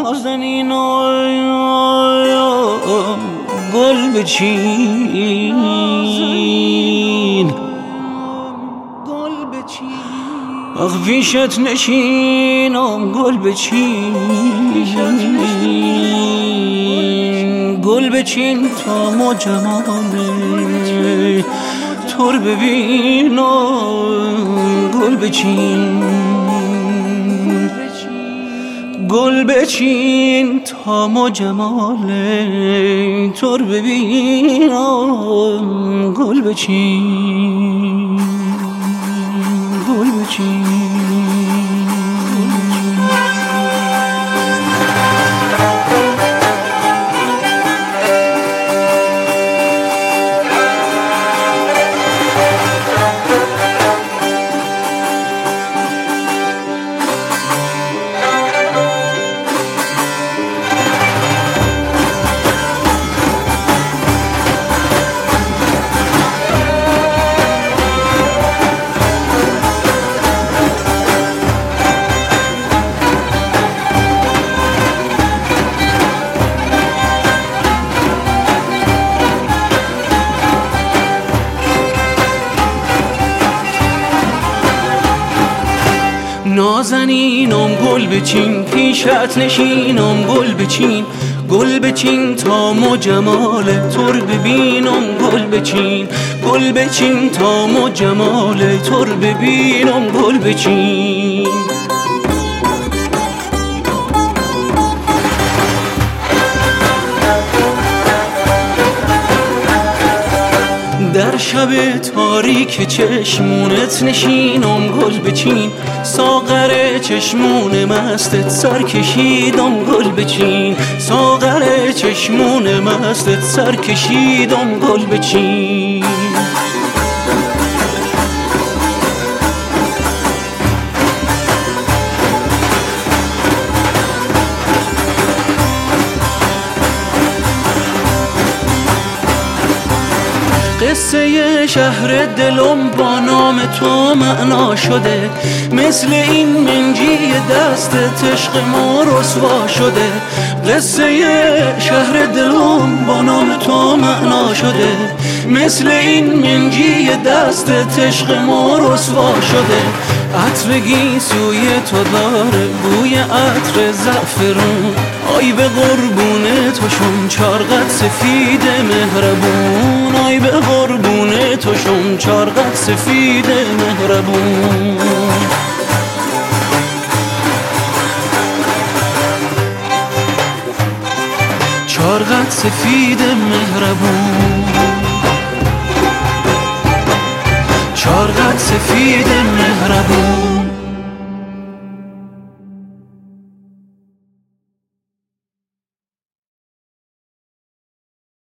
نازنین گل بچین آخ پیشت نشینم گل بچین گل بچین تا ما جمال تو رو ببینم گل بچین گل بچین تا ما جمال تو رو ببینم گل بچین گل بچین نازنینم گل بچین پیشت نشینم گل بچین گل بچین تا ما جمال تو رو ببینم گل بچین گل بچین تا ما جمال تو رو ببینم گل بچین در شب تاریک چشمونت نشینم گل بچین ساغر چشمون مستت سر کشیدم گل بچین ساغر چشمون مستت سر کشیدم گل بچین قصه شهر دلم با نام تو معنا شده مثل این منجی دست عشق ما رسوا شده قصه شهر دلم با نام تو معنا شده مثل این منجی دست عشق ما رسوا شده عطر گیسوی تو داره بوی عطر زعفرون آی به قربون تو شم چارقد سفید مهربون آی به قربون تو شم چارقد سفید مهربون چارقد سفید مهربون چارقد سفید مهربون